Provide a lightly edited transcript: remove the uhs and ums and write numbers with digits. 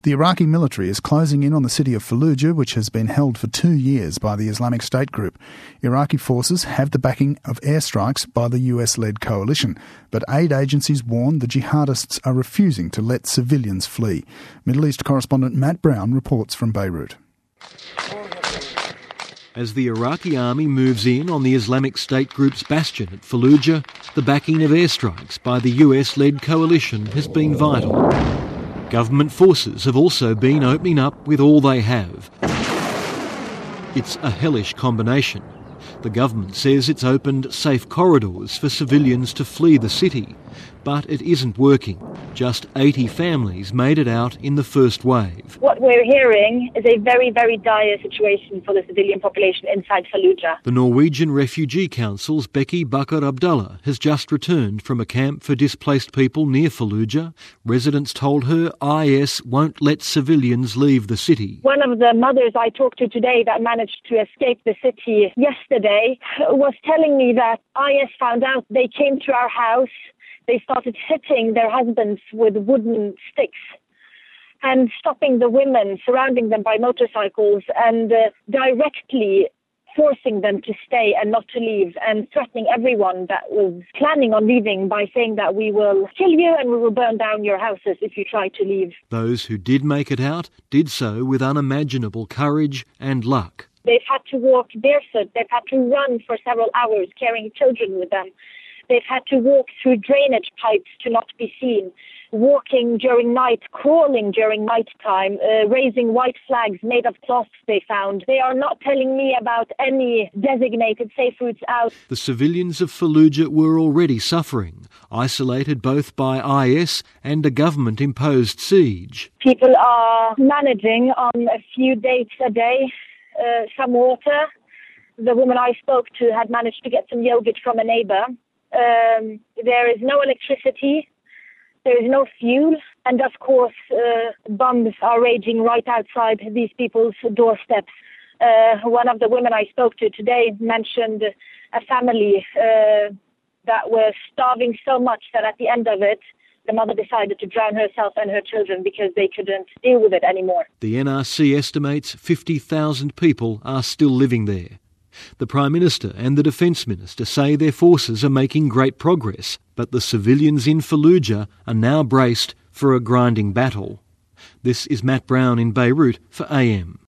The Iraqi military is closing in on the city of Fallujah, which has been held for 2 years by the Islamic State group. Iraqi forces have the backing of airstrikes by the US-led coalition, but aid agencies warn the jihadists are refusing to let civilians flee. Middle East correspondent Matt Brown reports from Beirut. As the Iraqi army moves in on the Islamic State group's bastion at Fallujah, the backing of airstrikes by the US-led coalition has been vital. Government forces have also been opening up with all they have. It's a hellish combination. The government says it's opened safe corridors for civilians to flee the city, but it isn't working. Just 80 families made it out in the first wave. What we're hearing is a very, very dire situation for the civilian population inside Fallujah. The Norwegian Refugee Council's Becky Bakker Abdullah has just returned from a camp for displaced people near Fallujah. Residents told her IS won't let civilians leave the city. One of the mothers I talked to today that managed to escape the city yesterday was telling me that IS found out. They came to our house. They started hitting their husbands with wooden sticks and stopping the women, surrounding them by motorcycles and directly forcing them to stay and not to leave, and threatening everyone that was planning on leaving by saying that we will kill you and we will burn down your houses if you try to leave. Those who did make it out did so with unimaginable courage and luck. They've had to walk barefoot. They've had to run for several hours carrying children with them. They've had to walk through drainage pipes to not be seen, walking during night, crawling during nighttime, raising white flags made of cloths they found. They are not telling me about any designated safe routes out. The civilians of Fallujah were already suffering, isolated both by IS and a government-imposed siege. People are managing on a few dates a day, some water. The woman I spoke to had managed to get some yogurt from a neighbour. There is no electricity, there is no fuel, and of course bombs are raging right outside these people's doorsteps. One of the women I spoke to today mentioned a family that was starving so much that at the end of it, the mother decided to drown herself and her children because they couldn't deal with it anymore. The NRC estimates 50,000 people are still living there. The Prime Minister and the Defence Minister say their forces are making great progress, but the civilians in Fallujah are now braced for a grinding battle. This is Matt Brown in Beirut for AM.